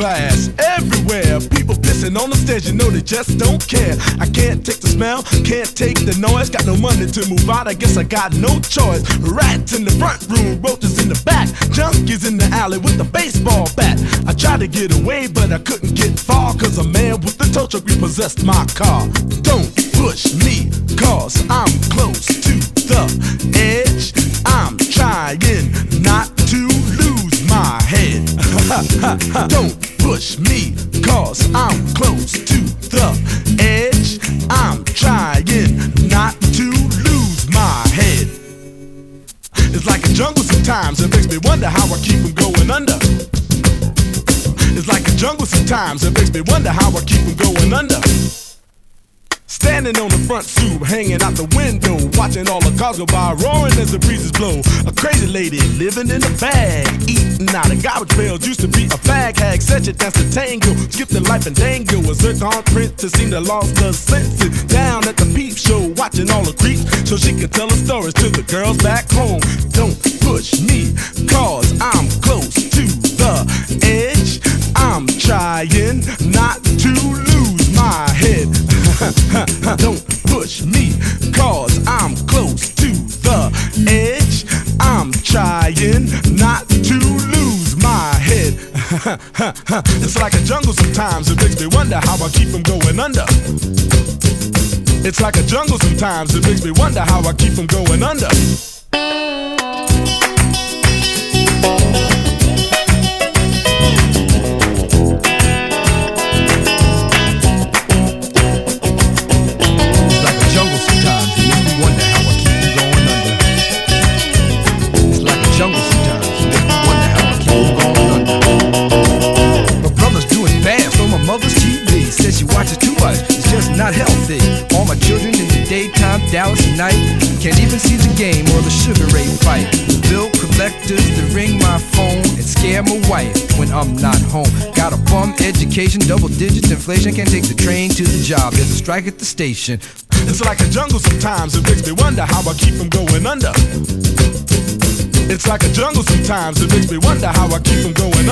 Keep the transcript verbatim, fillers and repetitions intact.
glass everywhere. People pissing on the stage, you know they just don't care. I can't take the smell, can't take the noise. Got no money to move out, I guess I got no choice. Rats in the front room, roaches in the back, junkies in the alley with a baseball bat. I tried to get away, but I couldn't get far, cause a man with the tow truck repossessed my car. Don't push me, cause I'm close to the edge. I'm trying not to lose my head. Don't push me, cause I'm close to the edge. I'm trying not to lose my head. It's like a jungle sometimes, it makes me wonder how I keep from going under. It's like a jungle sometimes, it makes me wonder how I keep from going under. Standing on the front stoop, hanging out the window, watching all the cars go by, roaring as the breezes blow. A crazy lady living in a bag, eating out of garbage pails. Used to be a fag hag, said she danced a tango, skipped the life and dango. A zircon princess seemed to lost her senses. Down at the peep show, watching all the creeps, so she could tell her stories to the girls back home. Don't push me, cause I'm close to the edge. I'm trying not to lose my head. Don't push me, cause I'm close to the edge. I'm trying not to lose my head. It's like a jungle sometimes, it makes me wonder how I keep from going under. It's like a jungle sometimes, it makes me wonder how I keep from going under. Not healthy. All my children in the daytime, Dallas at night, can't even see the game or the Sugar Ray fight. The bill collectors that ring my phone and scare my wife when I'm not home. Got a bum education, double digit inflation, can't take the train to the job. There's a strike at the station. It's like a jungle sometimes, it makes me wonder how I keep from going under. It's like a jungle sometimes, it makes me wonder how I keep from going under.